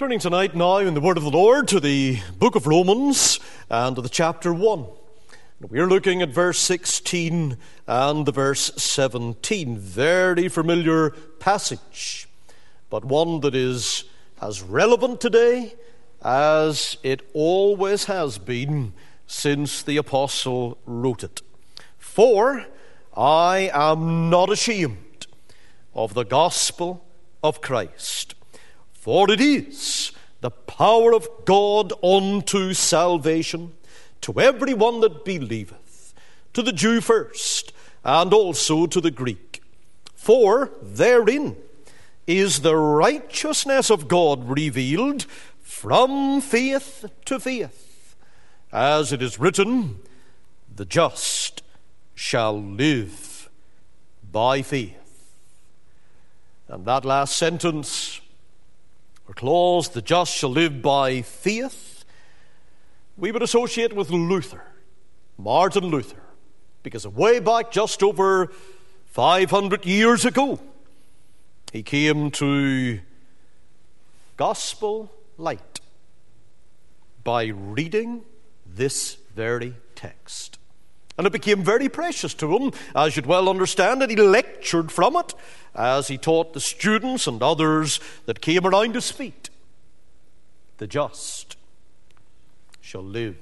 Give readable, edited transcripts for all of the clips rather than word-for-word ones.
Turning tonight now in the Word of the Lord to the book of Romans and to the chapter 1. We're looking at verse 16 and the verse 17. Very familiar passage, but one that is as relevant today as it always has been since the apostle wrote it. For I am not ashamed of the gospel of Christ. For it is the power of God unto salvation to every one that believeth, to the Jew first, and also to the Greek. For therein is the righteousness of God revealed from faith to faith, as it is written, the just shall live by faith. And that last sentence, or clause, the just shall live by faith, we would associate with Luther, Martin Luther, because way back just over 500 years ago, he came to gospel light by reading this very text. And it became very precious to him, as you'd well understand, and he lectured from it as he taught the students and others that came around his feet. The just shall live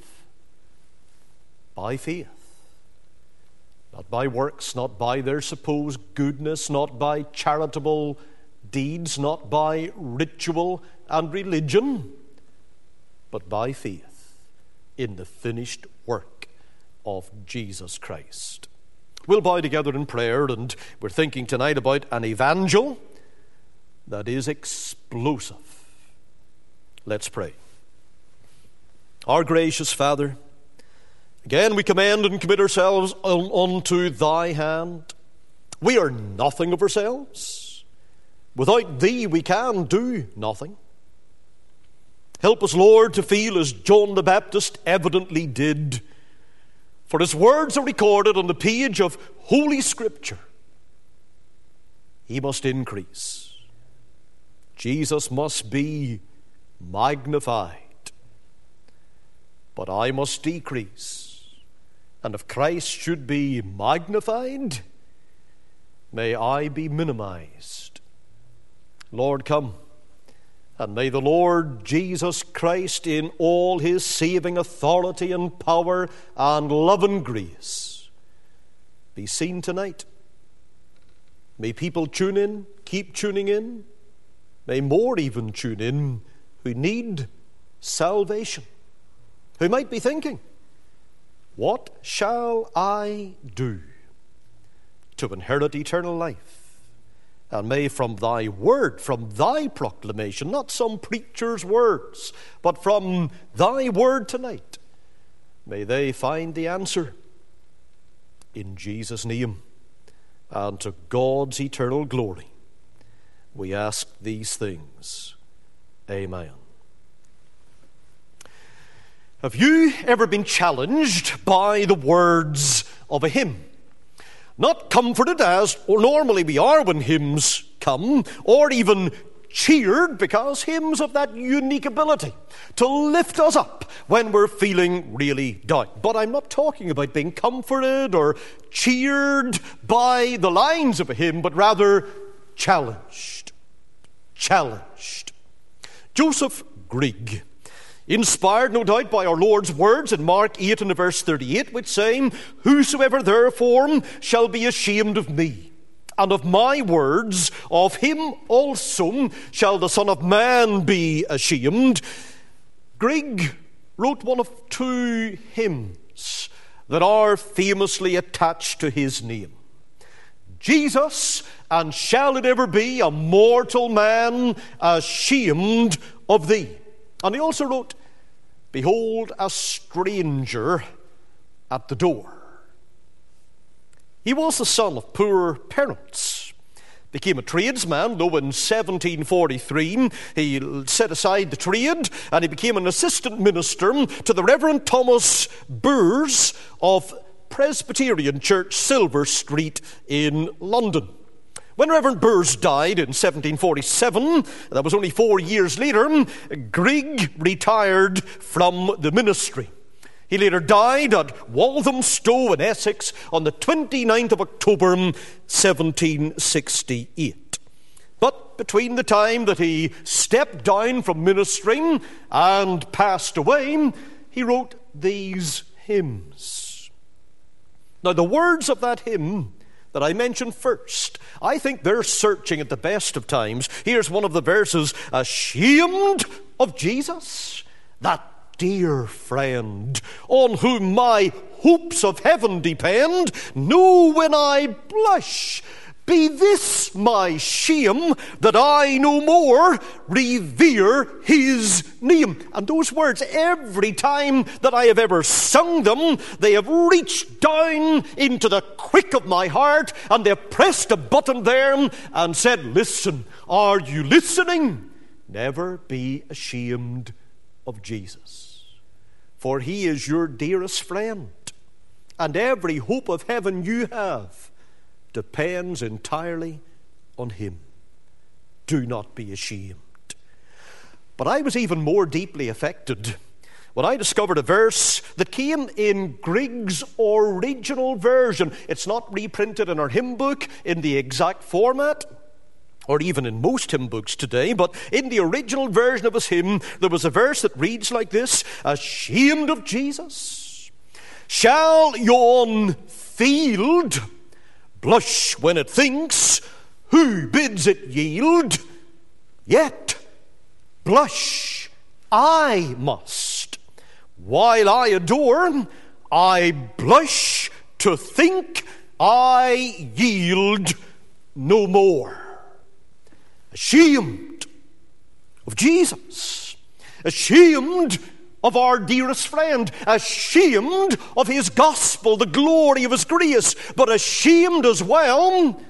by faith, not by works, not by their supposed goodness, not by charitable deeds, not by ritual and religion, but by faith in the finished work of Jesus Christ. We'll bow together in prayer, and we're thinking tonight about an evangel that is explosive. Let's pray. Our gracious Father, again we commend and commit ourselves unto thy hand. We are nothing of ourselves. Without thee we can do nothing. Help us, Lord, to feel as John the Baptist evidently did. For his words are recorded on the page of Holy Scripture. He must increase. Jesus must be magnified. But I must decrease. And if Christ should be magnified, may I be minimized. Lord, come. And may the Lord Jesus Christ, in all his saving authority and power and love and grace, be seen tonight. May people tune in, keep tuning in. May more even tune in who need salvation, who might be thinking, what shall I do to inherit eternal life? And may from thy word, from thy proclamation, not some preacher's words, but from thy word tonight, may they find the answer. In Jesus' name, and to God's eternal glory, we ask these things. Amen. Have you ever been challenged by the words of a hymn? Not comforted as normally we are when hymns come, or even cheered, because hymns have that unique ability to lift us up when we're feeling really down. But I'm not talking about being comforted or cheered by the lines of a hymn, but rather challenged. Challenged. Joseph Grigg, inspired no doubt by our Lord's words in Mark 8 and verse 38, which say, whosoever therefore shall be ashamed of me and of my words, of him also shall the Son of Man be ashamed. Grigg wrote one of two hymns that are famously attached to his name. Jesus, and shall it ever be a mortal man ashamed of thee? And he also wrote, behold a stranger at the door. He was the son of poor parents, became a tradesman, though in 1743 he set aside the trade and he became an assistant minister to the Reverend Thomas Burrs of Presbyterian Church, Silver Street in London. When Reverend Burrs died in 1747, that was only 4 years later, Grigg retired from the ministry. He later died at Walthamstow in Essex on the 29th of October, 1768. But between the time that he stepped down from ministering and passed away, he wrote these hymns. Now, the words of that hymn that I mentioned first, I think they're searching at the best of times. Here's one of the verses: ashamed of Jesus, that dear friend, on whom my hopes of heaven depend. Know when I blush, be this my shame, that I no more revere his name. And those words, every time that I have ever sung them, they have reached down into the quick of my heart, and they have pressed a button there and said, listen, are you listening? Never be ashamed of Jesus, for he is your dearest friend, and every hope of heaven you have depends entirely on him. Do not be ashamed. But I was even more deeply affected when I discovered a verse that came in Grigg's original version. It's not reprinted in our hymn book in the exact format, or even in most hymn books today, but in the original version of his hymn, there was a verse that reads like this: ashamed of Jesus, shall yon field blush when it thinks who bids it yield? Yet blush I must. While I adore, I blush to think I yield no more. Ashamed of Jesus, ashamed of our dearest friend, ashamed of his gospel, the glory of his grace, but ashamed as well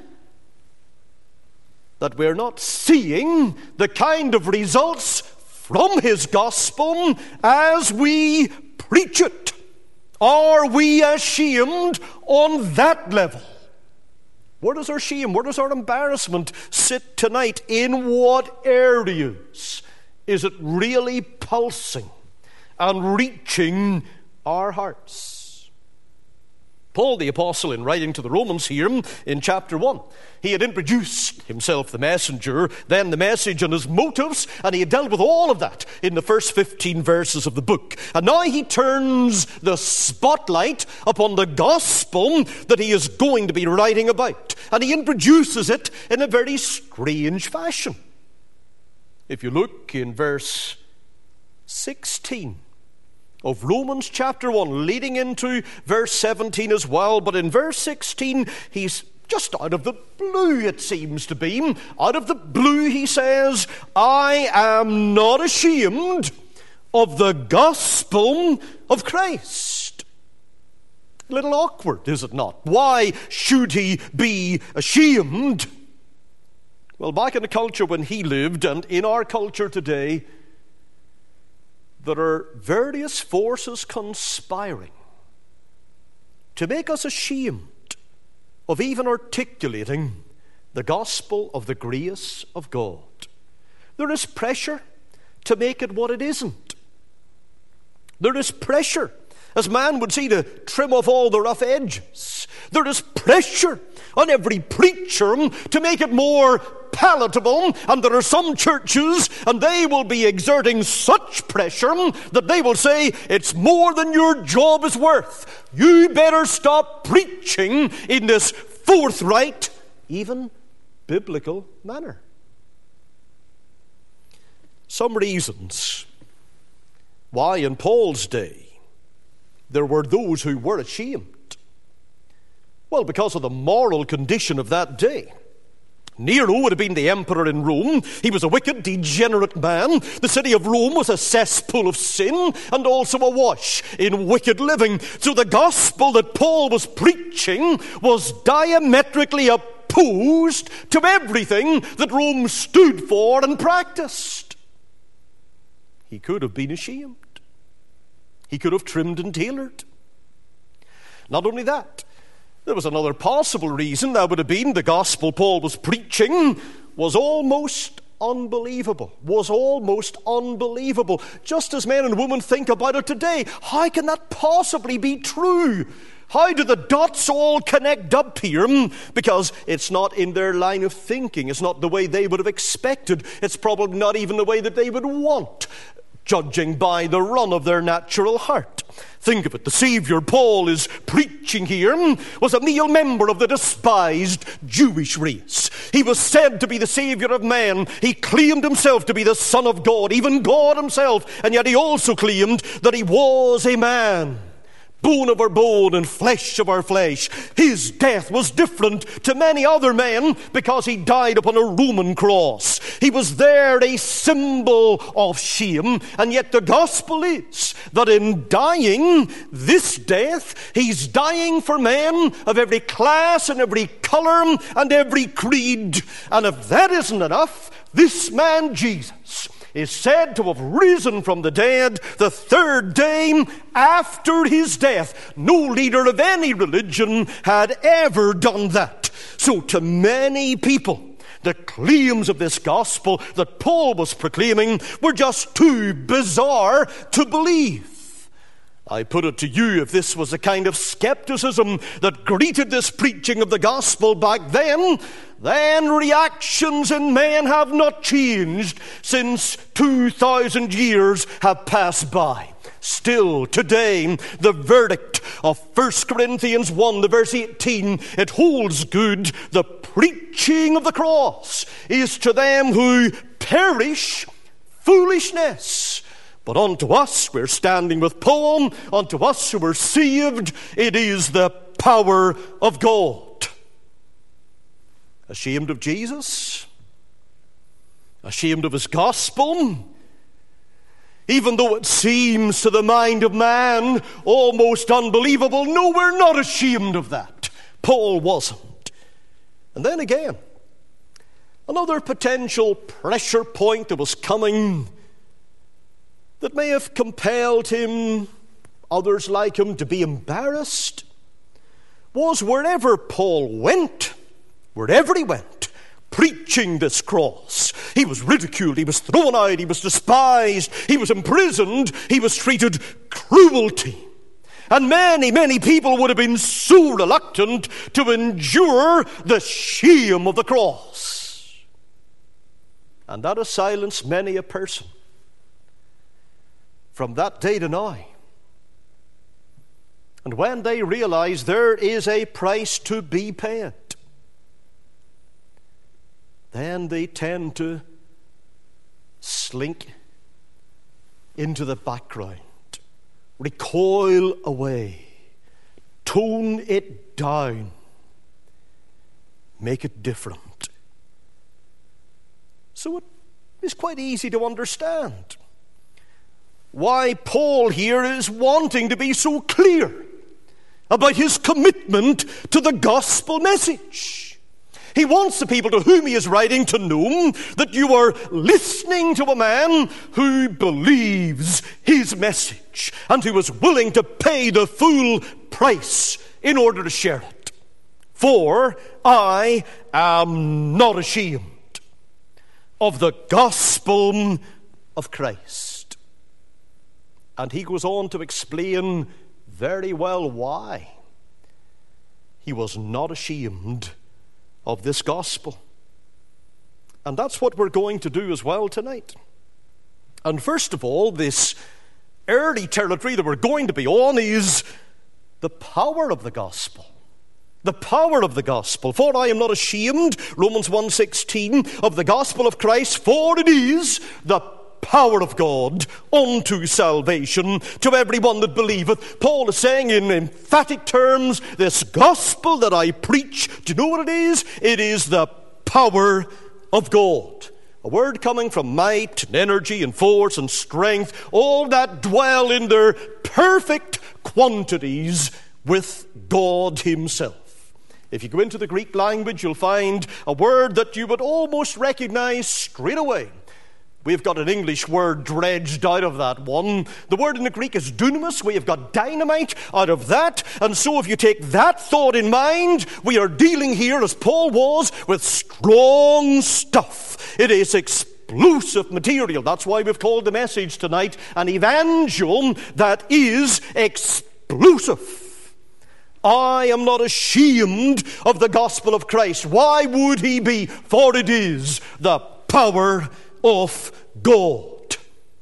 that we're not seeing the kind of results from his gospel as we preach it. Are we ashamed on that level? Where does our shame, where does our embarrassment sit tonight? In what areas is it really pulsing and reaching our hearts? Paul the Apostle, in writing to the Romans here in chapter 1, he had introduced himself, the messenger, then the message and his motives, and he had dealt with all of that in the first 15 verses of the book. And now he turns the spotlight upon the gospel that he is going to be writing about. And he introduces it in a very strange fashion. If you look in verse 16 of Romans chapter 1, leading into verse 17 as well, but in verse 16, he's just out of the blue, it seems to be. Out of the blue, he says, I am not ashamed of the gospel of Christ. A little awkward, is it not? Why should he be ashamed? Well, back in the culture when he lived, and in our culture today, there are various forces conspiring to make us ashamed of even articulating the gospel of the grace of God. There is pressure to make it what it isn't. There is pressure, as man would say, to trim off all the rough edges. There is pressure on every preacher to make it more palatable, and there are some churches, and they will be exerting such pressure that they will say, it's more than your job is worth. You better stop preaching in this forthright, even biblical manner. Some reasons why in Paul's day there were those who were ashamed. Well, because of the moral condition of that day. Nero would have been the emperor in Rome. He was a wicked, degenerate man. The city of Rome was a cesspool of sin and also awash in wicked living. So the gospel that Paul was preaching was diametrically opposed to everything that Rome stood for and practiced. He could have been ashamed. He could have trimmed and tailored. Not only that, There was another possible reason. That would have been the gospel Paul was preaching was almost unbelievable. Just as men and women think about it today. How can that possibly be true? How do the dots all connect up here? Because it's not in their line of thinking. It's not the way they would have expected. It's probably not even the way that they would want, judging by the run of their natural heart. Think of it. The Savior Paul is preaching here was a male member of the despised Jewish race. He was said to be the Savior of man. He claimed himself to be the Son of God, even God himself, and yet he also claimed that he was a man. Bone of our bone and flesh of our flesh. His death was different to many other men because he died upon a Roman cross. He was there a symbol of shame, and yet the gospel is that in dying this death, he's dying for men of every class and every color and every creed. And if that isn't enough, this man Jesus is said to have risen from the dead the third day after his death. No leader of any religion had ever done that. So to many people, the claims of this gospel that Paul was proclaiming were just too bizarre to believe. I put it to you, if this was the kind of skepticism that greeted this preaching of the gospel back then reactions in men have not changed since 2,000 years have passed by. Still today, the verdict of 1 Corinthians 1, the verse 18, it holds good. The preaching of the cross is to them who perish foolishness. But unto us, we're standing with Paul, unto us who are saved, it is the power of God. Ashamed of Jesus? Ashamed of his gospel? Even though it seems to the mind of man almost unbelievable, no, we're not ashamed of that. Paul wasn't. And then again, another potential pressure point that was coming that may have compelled him, others like him, to be embarrassed was wherever Paul went, wherever he went, preaching this cross, he was ridiculed, he was thrown out, he was despised, he was imprisoned, he was treated cruelty. And many people would have been so reluctant to endure the shame of the cross. And that has silenced many a person from that day to now. And when they realize there is a price to be paid, then they tend to slink into the background, recoil away, tone it down, make it different. So it is quite easy to understand why Paul here is wanting to be so clear about his commitment to the gospel message. He wants the people to whom he is writing to know that you are listening to a man who believes his message and who is willing to pay the full price in order to share it. For I am not ashamed of the gospel of Christ. And he goes on to explain very well why he was not ashamed of this gospel. And that's what we're going to do as well tonight. And first of all, this early territory that we're going to be on is the power of the gospel. The power of the gospel. For I am not ashamed, Romans 1:16, of the gospel of Christ, for it is the power of God unto salvation to everyone that believeth. Paul is saying in emphatic terms, this gospel that I preach, do you know what it is? It is the power of God. A word coming from might and energy and force and strength, all that dwell in their perfect quantities with God himself. If you go into the Greek language, you'll find a word that you would almost recognize straight away. We've got an English word dredged out of that one. The word in the Greek is dunamis. We have got dynamite out of that. And so if you take that thought in mind, we are dealing here, as Paul was, with strong stuff. It is explosive material. That's why we've called the message tonight an evangelium that is explosive. I am not ashamed of the gospel of Christ. Why would he be? For it is the power of God.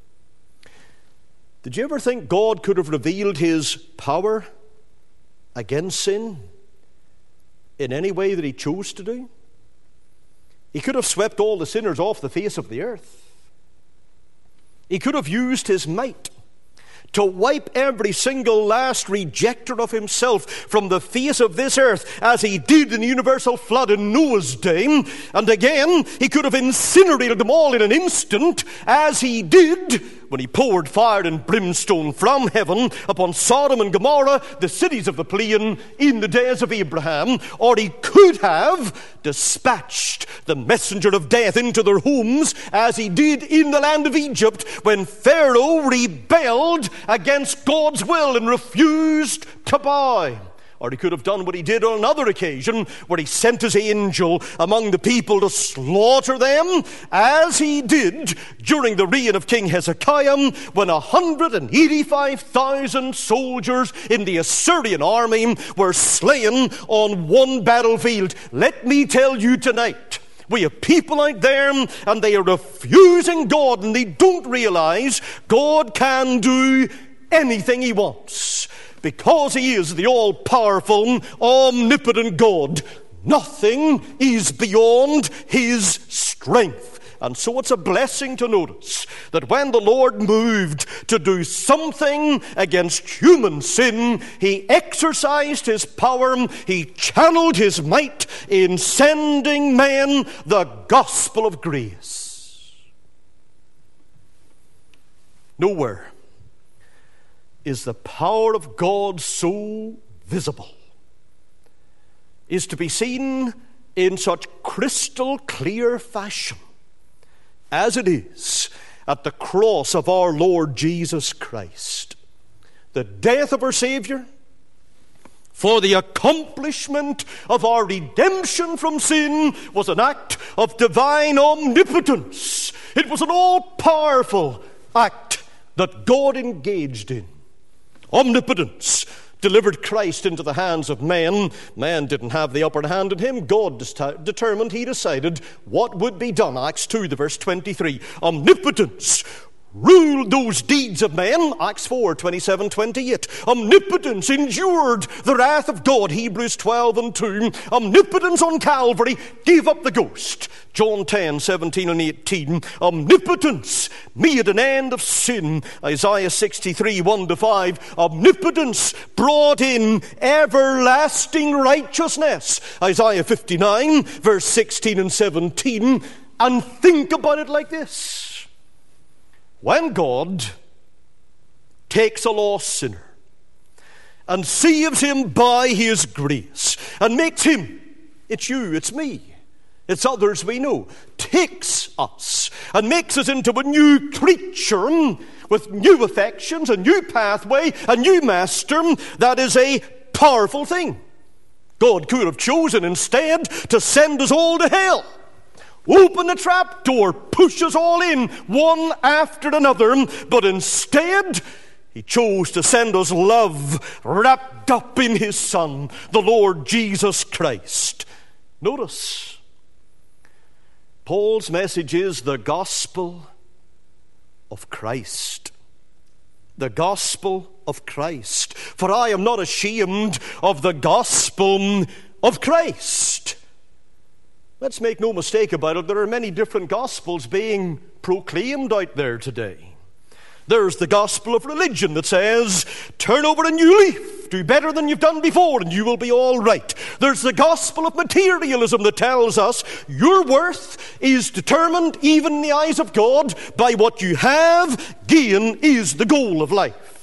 Did you ever think God could have revealed his power against sin in any way that he chose to do? He could have swept all the sinners off the face of the earth. He could have used his might to wipe every single last rejecter of himself from the face of this earth, as he did in the universal flood in Noah's day. And again, he could have incinerated them all in an instant, as he did when he poured fire and brimstone from heaven upon Sodom and Gomorrah, the cities of the plain, in the days of Abraham. Or he could have dispatched the messenger of death into their homes, as he did in the land of Egypt when Pharaoh rebelled against God's will and refused to bow. Or he could have done what he did on another occasion, where he sent his angel among the people to slaughter them, as he did during the reign of King Hezekiah, when 185,000 soldiers in the Assyrian army were slain on one battlefield. Let me tell you tonight, we have people out there and they are refusing God, and they don't realize God can do anything he wants. Because he is the all-powerful, omnipotent God, nothing is beyond his strength. And so it's a blessing to notice that when the Lord moved to do something against human sin, he exercised his power, he channeled his might in sending men the gospel of grace. Nowhere is the power of God so visible, is to be seen in such crystal clear fashion as it is at the cross of our Lord Jesus Christ. The death of our Savior for the accomplishment of our redemption from sin was an act of divine omnipotence. It was an all-powerful act that God engaged in. Omnipotence delivered Christ into the hands of men. Man didn't have the upper hand in him. God determined, he decided what would be done. Acts 2, the verse 23. Omnipotence ruled those deeds of men. Acts 4, 27, 28. Omnipotence endured the wrath of God. Hebrews 12 and 2. Omnipotence on Calvary gave up the ghost. John 10, 17 and 18. Omnipotence made an end of sin. Isaiah 63, 1 to 5. Omnipotence brought in everlasting righteousness. Isaiah 59, verse 16 and 17. And think about it like this. When God takes a lost sinner and saves him by his grace and makes him, it's you, it's me, it's others we know, takes us and makes us into a new creature with new affections, a new pathway, a new master, that is a powerful thing. God could have chosen instead to send us all to hell. Open the trap door, push us all in, one after another. But instead, he chose to send us love wrapped up in his Son, the Lord Jesus Christ. Notice, Paul's message is the gospel of Christ. The gospel of Christ. For I am not ashamed of the gospel of Christ. Let's make no mistake about it, there are many different gospels being proclaimed out there today. There's the gospel of religion that says, turn over a new leaf, do better than you've done before, and you will be all right. There's the gospel of materialism that tells us your worth is determined, even in the eyes of God, by what you have. Gain is the goal of life.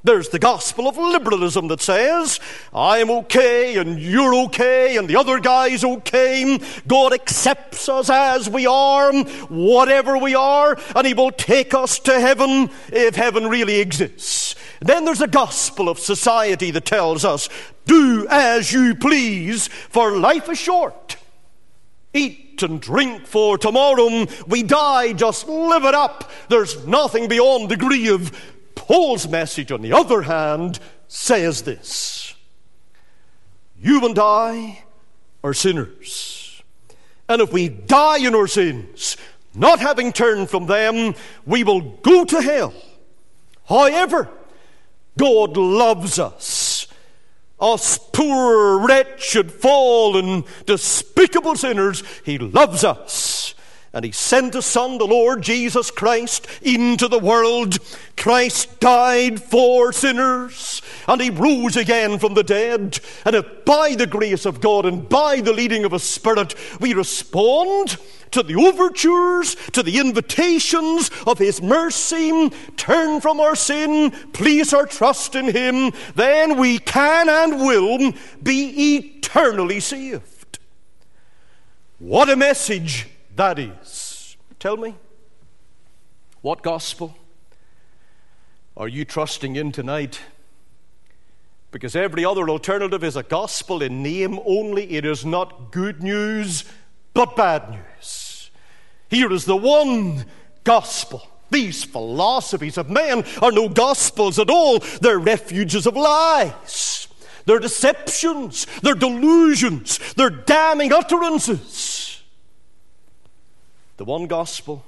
There's the gospel of liberalism that says, I'm okay and you're okay and the other guy's okay. God accepts us as we are, whatever we are, and He will take us to heaven if heaven really exists. Then there's a gospel of society that tells us, do as you please, for life is short. Eat and drink, for tomorrow we die, just live it up. There's nothing beyond the grave. Paul's message, on the other hand, says this: you and I are sinners, and if we die in our sins, not having turned from them, we will go to hell. However, God loves us poor, wretched, fallen, despicable sinners. He loves us. And He sent His Son, the Lord Jesus Christ, into the world. Christ died for sinners, and He rose again from the dead. And if by the grace of God and by the leading of His Spirit we respond to the overtures, to the invitations of His mercy, turn from our sin, place our trust in Him, then we can and will be eternally saved. What a message that is. Tell me, what gospel are you trusting in tonight? Because every other alternative is a gospel in name only. It is not good news, but bad news. Here is the one gospel. These philosophies of men are no gospels at all. They're refuges of lies. They're deceptions. They're delusions. They're damning utterances. The one gospel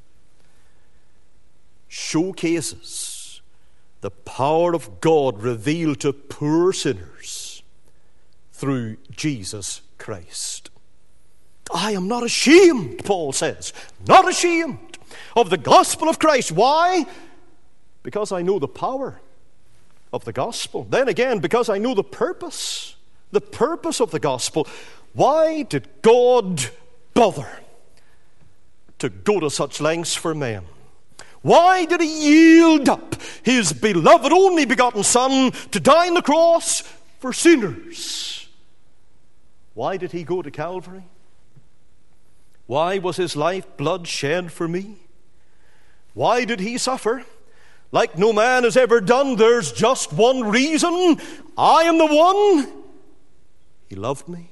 showcases the power of God revealed to poor sinners through Jesus Christ. I am not ashamed, Paul says, not ashamed of the gospel of Christ. Why? Because I know the power of the gospel. Then again, because I know the purpose of the gospel. Why did God bother to go to such lengths for men? Why did He yield up His beloved only begotten Son to die on the cross for sinners? Why did He go to Calvary? Why was His life blood shed for me? Why did He suffer like no man has ever done? There's just one reason. I am the one. He loved me.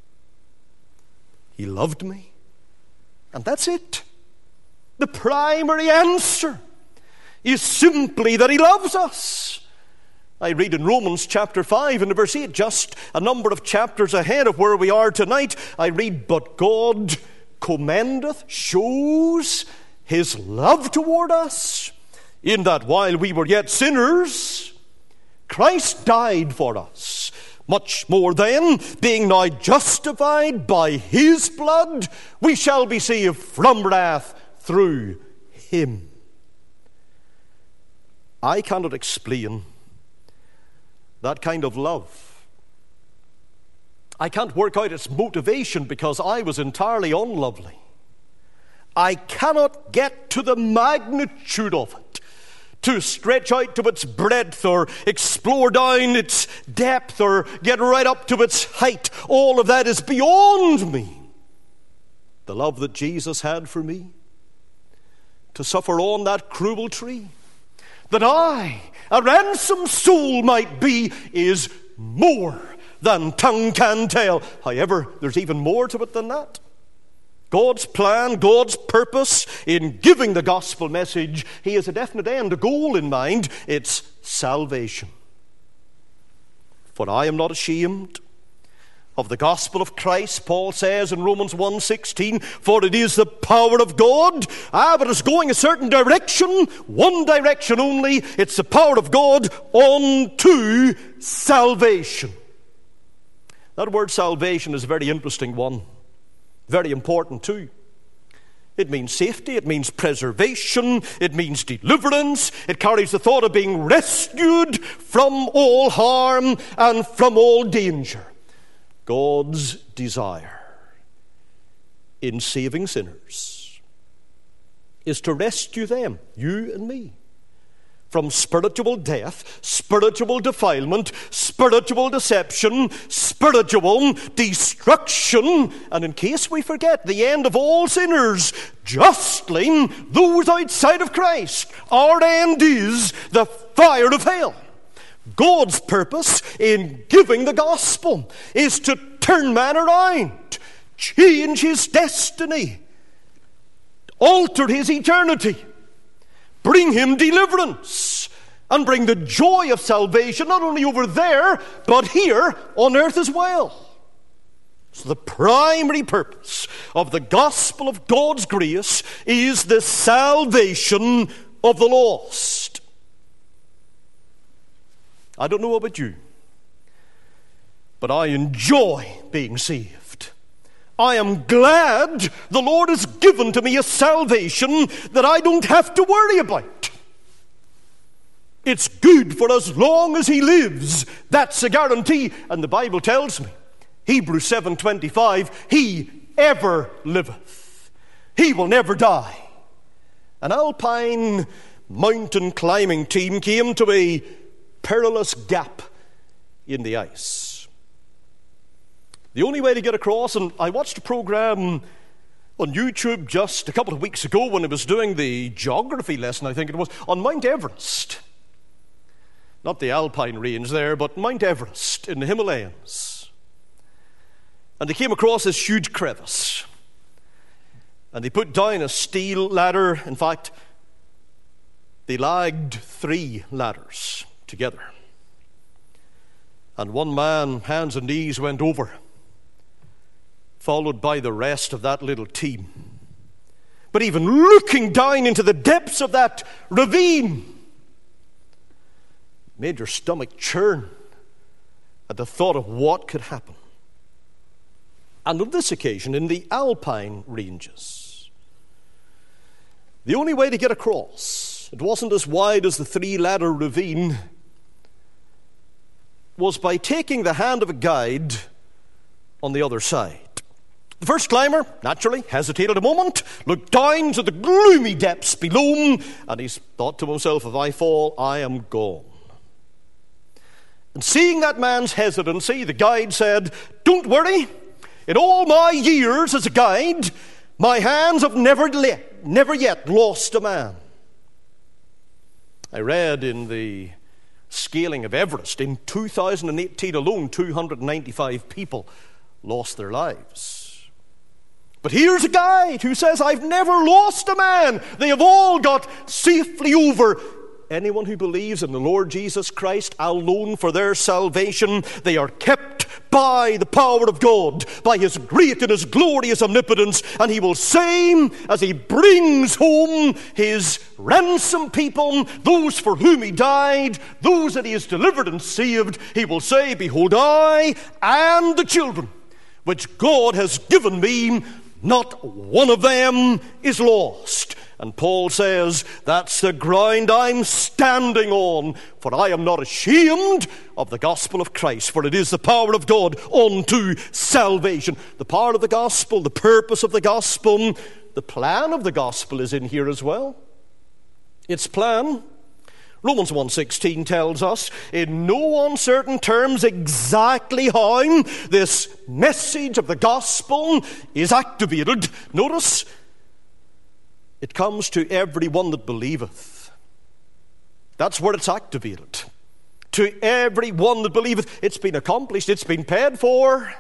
He loved me. And that's it. The primary answer is simply that He loves us. I read in Romans chapter 5 and verse 8, just a number of chapters ahead of where we are tonight, I read, but God commendeth, shows His love toward us, in that while we were yet sinners, Christ died for us. Much more then, being now justified by His blood, we shall be saved from wrath through Him. I cannot explain that kind of love. I can't work out its motivation because I was entirely unlovely. I cannot get to the magnitude of it, to stretch out to its breadth or explore down its depth or get right up to its height. All of that is beyond me. The love that Jesus had for me, to suffer on that cruel tree, that I, a ransomed soul might be, is more than tongue can tell. However, there's even more to it than that. God's plan, God's purpose in giving the gospel message, He has a definite end, a goal in mind. It's salvation. For I am not ashamed of the gospel of Christ, Paul says in Romans 1:16, for it is the power of God. But it's going a certain direction, one direction only. It's the power of God unto salvation. That word salvation is a very interesting one. Very important too. It means safety, it means preservation, it means deliverance. It carries the thought of being rescued from all harm and from all danger. God's desire in saving sinners is to rescue them, you and me, from spiritual death, spiritual defilement, spiritual deception, spiritual destruction, and in case we forget, the end of all sinners, justly those outside of Christ. Our end is the fire of hell. God's purpose in giving the gospel is to turn man around, change his destiny, alter his eternity, bring him deliverance, and bring the joy of salvation not only over there, but here on earth as well. So the primary purpose of the gospel of God's grace is the salvation of the lost. I don't know about you, but I enjoy being saved. I am glad the Lord has given to me a salvation that I don't have to worry about. It's good for as long as he lives. That's a guarantee. And the Bible tells me, Hebrews 7:25, he ever liveth. He will never die. An alpine mountain climbing team came to a perilous gap in the ice. The only way to get across, and I watched a program on YouTube just a couple of weeks ago when I was doing the geography lesson, I think it was, on Mount Everest. Not the Alpine range there, but Mount Everest in the Himalayas. And they came across this huge crevice. And they put down a steel ladder. In fact, they lagged 3 ladders together. And one man, hands and knees, went over, followed by the rest of that little team. But even looking down into the depths of that ravine made your stomach churn at the thought of what could happen. And on this occasion, in the Alpine ranges, the only way to get across, it wasn't as wide as the 3-ladder ravine, was by taking the hand of a guide on the other side. The first climber, naturally, hesitated a moment, looked down to the gloomy depths below, and he thought to himself, if I fall, I am gone. And seeing that man's hesitancy, the guide said, don't worry, in all my years as a guide, my hands have never yet lost a man. I read in the scaling of Everest, in 2018 alone, 295 people lost their lives. But here's a guide who says, I've never lost a man. They have all got safely over. Anyone who believes in the Lord Jesus Christ alone for their salvation, they are kept by the power of God, by his great and his glorious omnipotence, and he will say, as he brings home his ransomed people, those for whom he died, those that he has delivered and saved, he will say, behold, I and the children which God has given me, not one of them is lost. And Paul says, that's the ground I'm standing on, for I am not ashamed of the gospel of Christ, for it is the power of God unto salvation. The power of the gospel, the purpose of the gospel, the plan of the gospel is in here as well. Its plan, Romans 1:16 tells us in no uncertain terms exactly how this message of the gospel is activated. Notice, it comes to every one that believeth. That's where it's activated. To every one that believeth. It's been accomplished. It's been paid for.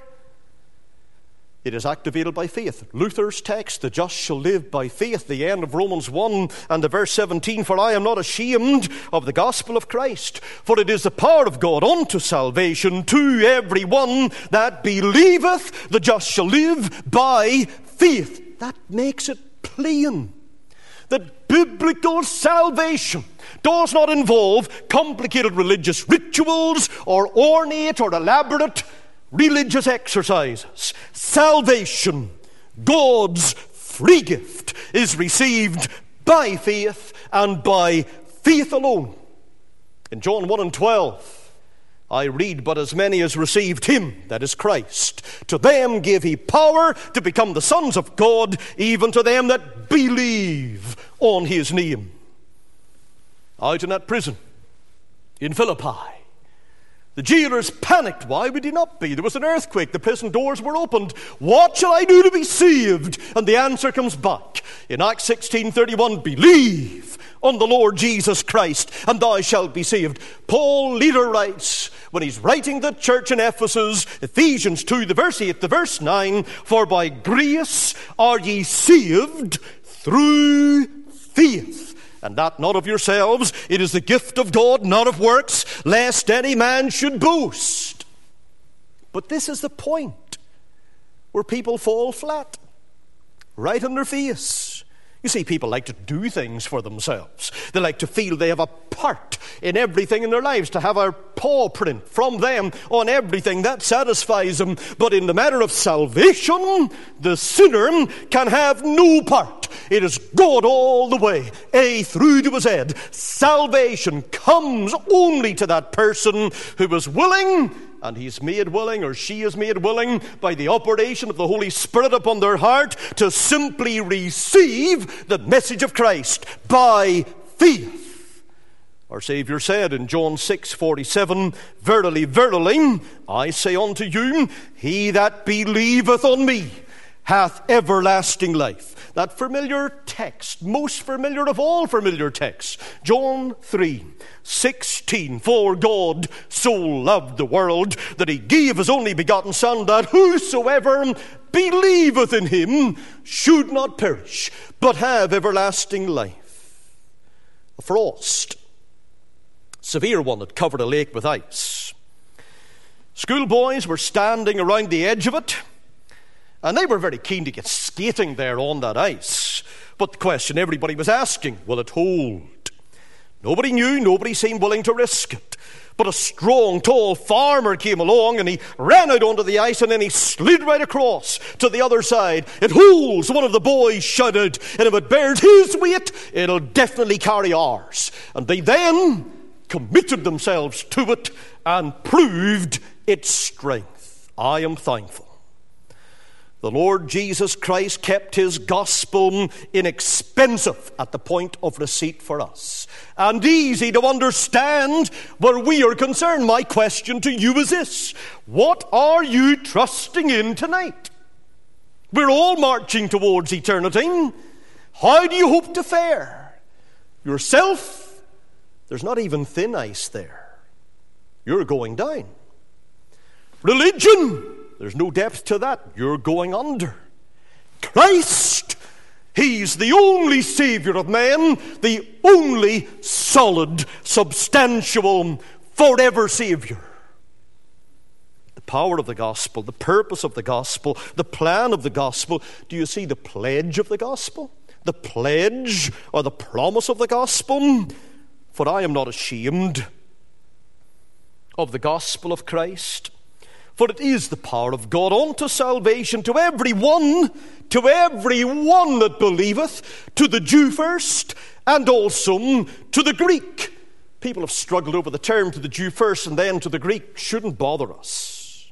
It is activated by faith. Luther's text, the just shall live by faith, the end of Romans 1 and the verse 17, for I am not ashamed of the gospel of Christ, for it is the power of God unto salvation to every one that believeth. The just shall live by faith. That makes it plain that biblical salvation does not involve complicated religious rituals or ornate or elaborate religious exercises. Salvation, God's free gift, is received by faith and by faith alone. In John 1 and 12, I read, but as many as received him, that is Christ, to them gave he power to become the sons of God, even to them that believe on his name. out in that prison in Philippi. The jailers panicked. Why would he not be? There was an earthquake. The prison doors were opened. What shall I do to be saved? And the answer comes back in Acts 16:31. Believe on the Lord Jesus Christ, and thou shalt be saved. Paul later writes, when he's writing the church in Ephesus, Ephesians 2, the verse 8, the verse 9, for by grace are ye saved through faith. And that not of yourselves, it is the gift of God, not of works, lest any man should boast. But this is the point where people fall flat, right on their face. You see, people like to do things for themselves. They like to feel they have a part in everything in their lives, to have a paw print from them on everything. That satisfies them. But in the matter of salvation, the sinner can have no part. It is God all the way, A through to Z. Salvation comes only to that person who is willing, and he's made willing, or she is made willing, by the operation of the Holy Spirit upon their heart, to simply receive the message of Christ by faith. Our Saviour said in John 6:47, verily, verily, I say unto you, he that believeth on me hath everlasting life. That familiar text, most familiar of all familiar texts, John 3:16, for God so loved the world that he gave his only begotten Son, that whosoever believeth in him should not perish, but have everlasting life. A frost, severe one that covered a lake with ice. Schoolboys were standing around the edge of it, and they were very keen to get skating there on that ice. But the question everybody was asking, will it hold? Nobody knew, nobody seemed willing to risk it. But a strong, tall farmer came along, and he ran out onto the ice, and then he slid right across to the other side. It holds, one of the boys shouted, and if it bears his weight, it'll definitely carry ours. And they then committed themselves to it and proved its strength. I am thankful the Lord Jesus Christ kept his gospel inexpensive at the point of receipt for us, and easy to understand where we are concerned. My question to you is this: what are you trusting in tonight? We're all marching towards eternity. How do you hope to fare? Yourself, there's not even thin ice there. You're going down. Religion, there's no depth to that. You're going under. Christ, he's the only Savior of man, the only solid, substantial, forever Savior. The power of the gospel, the purpose of the gospel, the plan of the gospel. Do you see the pledge of the gospel? The pledge or the promise of the gospel? For I am not ashamed of the gospel of Christ, for it is the power of God unto salvation to everyone that believeth, to the Jew first, and also to the Greek. People have struggled over the term to the Jew first and then to the Greek. Shouldn't bother us.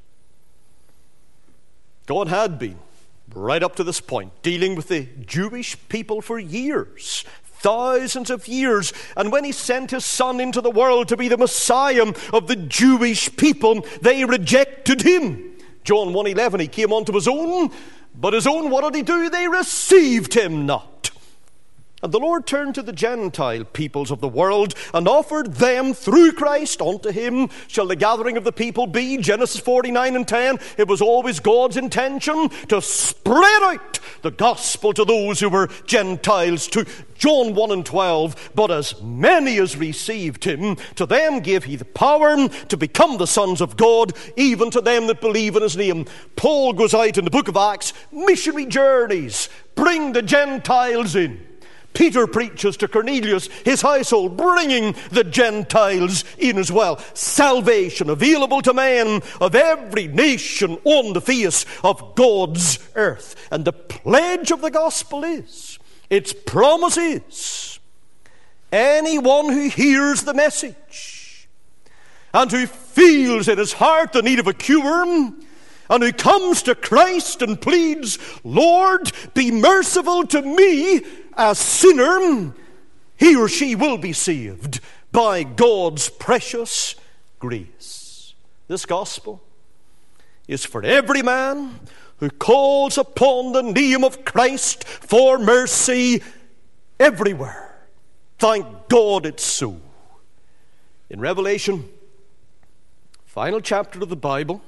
God had been, right up to this point, dealing with the Jewish people for years, thousands of years. And when he sent his Son into the world to be the Messiah of the Jewish people, they rejected him. John 1:11, he came unto his own, but his own, what did he do? They received him not. And the Lord turned to the Gentile peoples of the world and offered them through Christ. Unto him shall the gathering of the people be. Genesis 49:10. It was always God's intention to spread out the gospel to those who were Gentiles too. John 1:12. But as many as received him, to them gave he the power to become the sons of God, even to them that believe in his name. Paul goes out in the book of Acts, missionary journeys, bring the Gentiles in. Peter preaches to Cornelius, his household, bringing the Gentiles in as well. Salvation available to men of every nation on the face of God's earth. And the pledge of the gospel is, its promise is, anyone who hears the message and who feels in his heart the need of a cure, and who comes to Christ and pleads, Lord, be merciful to me, a sinner, he or she will be saved by God's precious grace. This gospel is for every man who calls upon the name of Christ for mercy everywhere. Thank God it's so. In Revelation, final chapter of the Bible,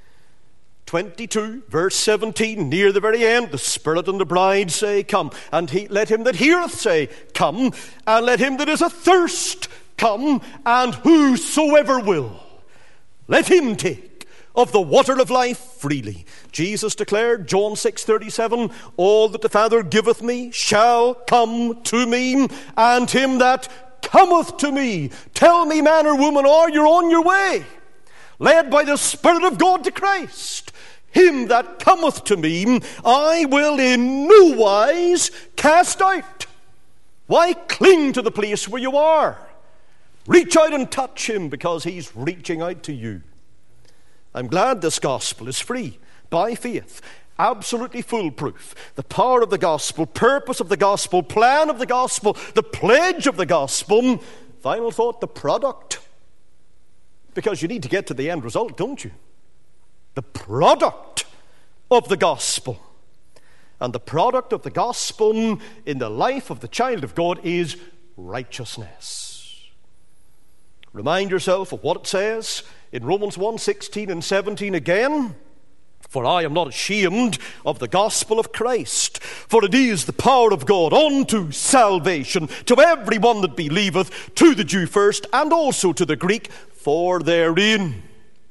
22, verse 17, near the very end, the Spirit and the bride say, come. And let him that heareth say, come. And let him that is athirst come. And whosoever will, let him take of the water of life freely. Jesus declared, John 6:37, all that the Father giveth me shall come to me, and him that cometh to me. Tell me, man or woman, are you on your way, led by the Spirit of God to Christ? Him that cometh to me, I will in no wise cast out. Why cling to the place where you are? Reach out and touch him, because he's reaching out to you. I'm glad this gospel is free, by faith, absolutely foolproof. The power of the gospel, purpose of the gospel, plan of the gospel, the pledge of the gospel. Final thought, the product. Because you need to get to the end result, don't you? The product of the gospel. And the product of the gospel in the life of the child of God is righteousness. Remind yourself of what it says in Romans 1:16 and 17 again. For I am not ashamed of the gospel of Christ, for it is the power of God unto salvation to every one that believeth, to the Jew first, and also to the Greek. For therein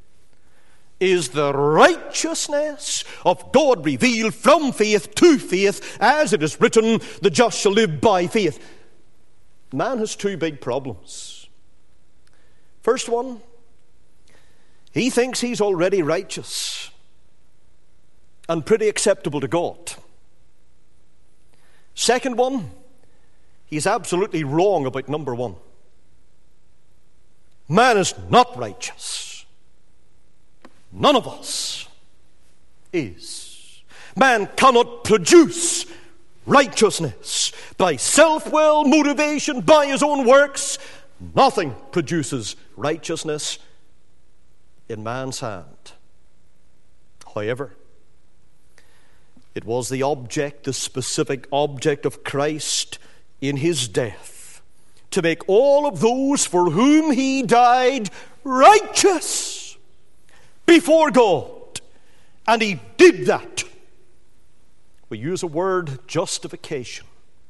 is the righteousness of God revealed from faith to faith, as it is written, the just shall live by faith. Man has two big problems. First one, he thinks he's already righteous and pretty acceptable to God. Second one, he's absolutely wrong about number one. Man is not righteous. None of us is. Man cannot produce righteousness by self-will, motivation, by his own works. Nothing produces righteousness in man's hand. However, it was the object, the specific object of Christ in his death, to make all of those for whom he died righteous before God. And he did that. We use a word, justification.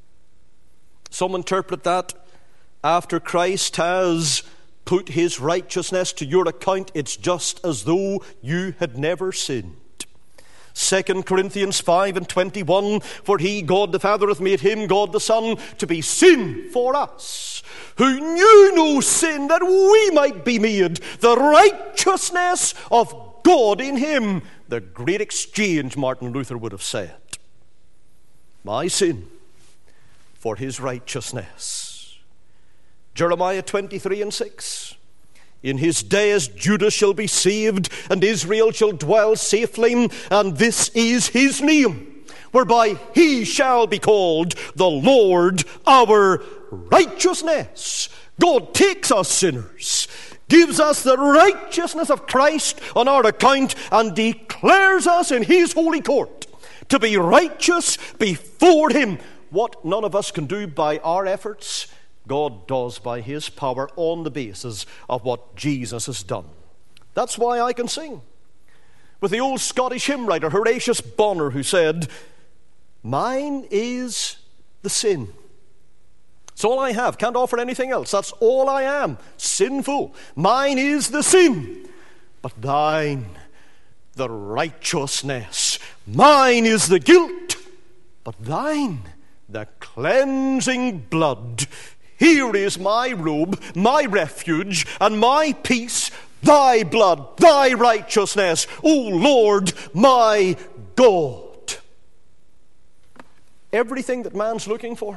Some interpret that after Christ has put his righteousness to your account, it's just as though you had never sinned. 2 Corinthians 5 and 21, for he, God the Father, hath made him, God the Son, to be sin for us, who knew no sin, that we might be made the righteousness of God in him. The great exchange, Martin Luther would have said. My sin for his righteousness. Jeremiah 23 and 6. In his days Judah shall be saved, and Israel shall dwell safely, and this is his name, whereby he shall be called the Lord our righteousness. God takes us sinners, gives us the righteousness of Christ on our account, and declares us in his holy court to be righteous before him. What none of us can do by our efforts, God does by his power on the basis of what Jesus has done. That's why I can sing with the old Scottish hymn writer Horatius Bonner, who said, mine is the sin. It's all I have. Can't offer anything else. That's all I am. Sinful. Mine is the sin. But thine, the righteousness. Mine is the guilt. But thine, the cleansing blood. Here is my robe, my refuge, and my peace, thy blood, thy righteousness, O Lord, my God. Everything that man's looking for.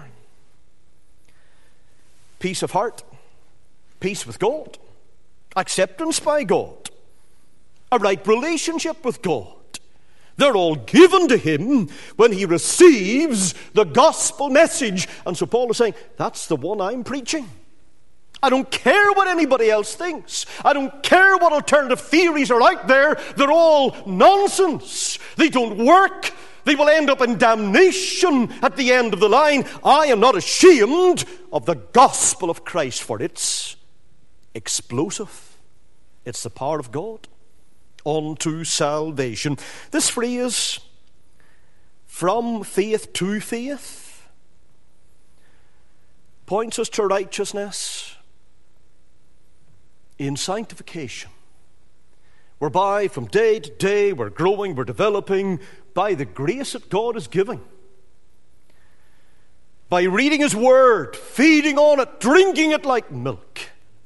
Peace of heart, peace with God, acceptance by God, a right relationship with God, They're all given to him when he receives the gospel message. And so Paul is saying, that's the one I'm preaching. I don't care what anybody else thinks. I don't care what alternative theories are out there. They're all nonsense. They don't work. They will end up in damnation at the end of the line. I am not ashamed of the gospel of Christ, for it's explosive. It's the power of God unto salvation. This phrase, from faith to faith, points us to righteousness in sanctification, whereby from day to day we're growing, we're developing by the grace that God is giving. By reading his word, feeding on it, drinking it like milk,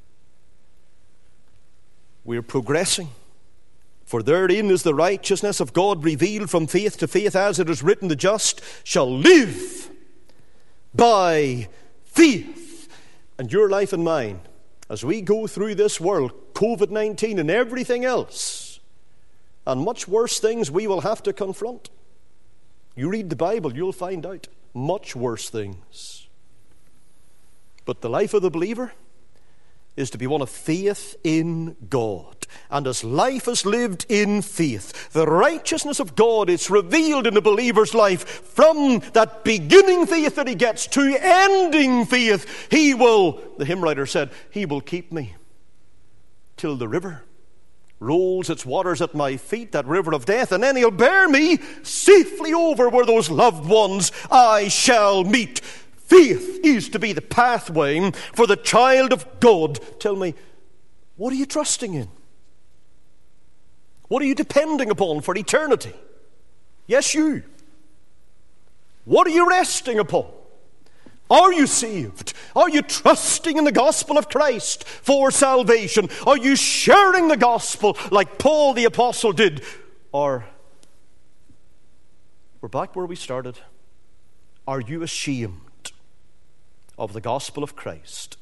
we're progressing. For therein is the righteousness of God revealed from faith to faith, as it is written, the just shall live by faith. And your life and mine, as we go through this world, COVID-19 and everything else, and much worse things we will have to confront. You read the Bible, you'll find out much worse things. But the life of the believer is to be one of faith in God. And as life is lived in faith, the righteousness of God is revealed in the believer's life. From that beginning faith that he gets to ending faith, he will, the hymn writer said, he will keep me till the river rolls its waters at my feet, that river of death, and then he'll bear me safely over where those loved ones I shall meet. Faith is to be the pathway for the child of God. Tell me, what are you trusting in? What are you depending upon for eternity? Yes, you. What are you resting upon? Are you saved? Are you trusting in the gospel of Christ for salvation? Are you sharing the gospel like Paul the apostle did? Or we're back where we started. Are you ashamed of the gospel of Christ?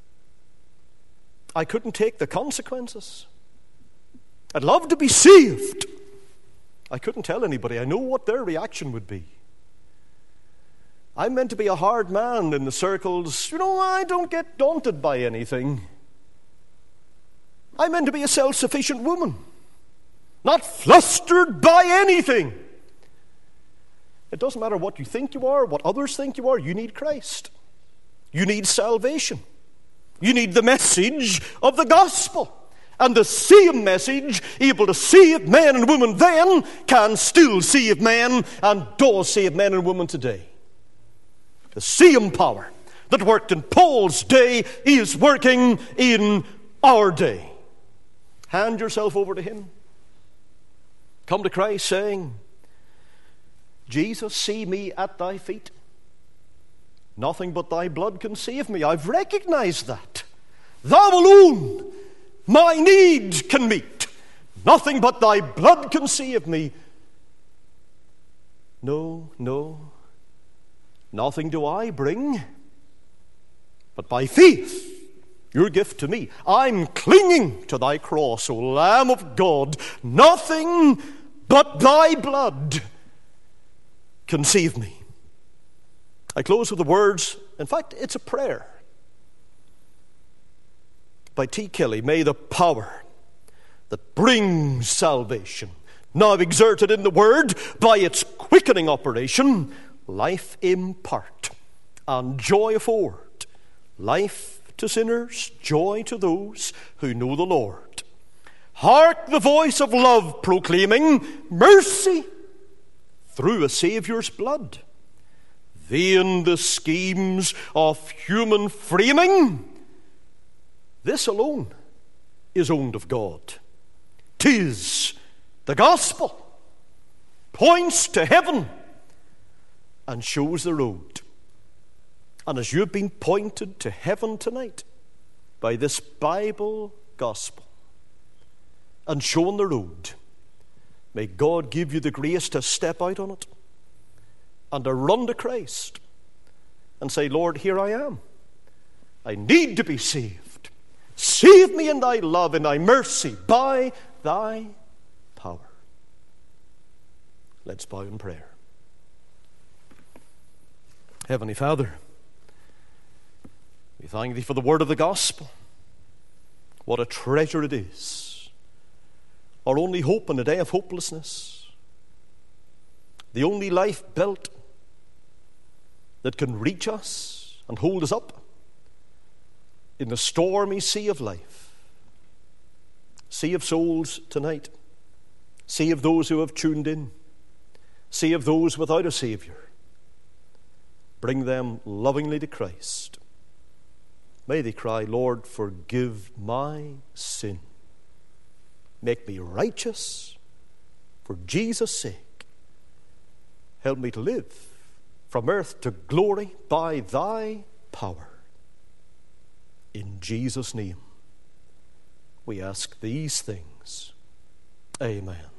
I couldn't take the consequences. I'd love to be saved. I couldn't tell anybody. I know what their reaction would be. I'm meant to be a hard man in the circles. I don't get daunted by anything. I'm meant to be a self-sufficient woman, not flustered by anything. It doesn't matter what you think you are, what others think you are. You need Christ. You need salvation. You need the message of the gospel. And the same message, able to save men and women then, can still save men and does save men and women today. The same power that worked in Paul's day is working in our day. Hand yourself over to him. Come to Christ saying, Jesus, see me at thy feet. Nothing but thy blood can save me. I've recognized that. Thou alone my need can meet. Nothing but thy blood can save me. No, nothing do I bring, but by faith, your gift to me. I'm clinging to thy cross, O Lamb of God. Nothing but thy blood can save me. I close with the words, in fact, it's a prayer by T. Kelly. May the power that brings salvation, now exerted in the word by its quickening operation, life impart and joy afford. Life to sinners, joy to those who know the Lord. Hark the voice of love proclaiming mercy through a Saviour's blood. Vain the schemes of human framing. This alone is owned of God. 'Tis the gospel, points to heaven and shows the road. And as you've been pointed to heaven tonight by this Bible gospel and shown the road, may God give you the grace to step out on it and to run to Christ and say, Lord, here I am. I need to be saved. Save me in thy love, in thy mercy, by thy power. Let's bow in prayer. Heavenly Father, we thank Thee for the word of the gospel. What a treasure it is. Our only hope in a day of hopelessness. The only life built that can reach us and hold us up in the stormy sea of life. Sea of souls tonight. Sea of those who have tuned in. Sea of those without a Savior. Bring them lovingly to Christ. May they cry, Lord, forgive my sin. Make me righteous for Jesus' sake. Help me to live from earth to glory by Thy power. In Jesus' name, we ask these things. Amen.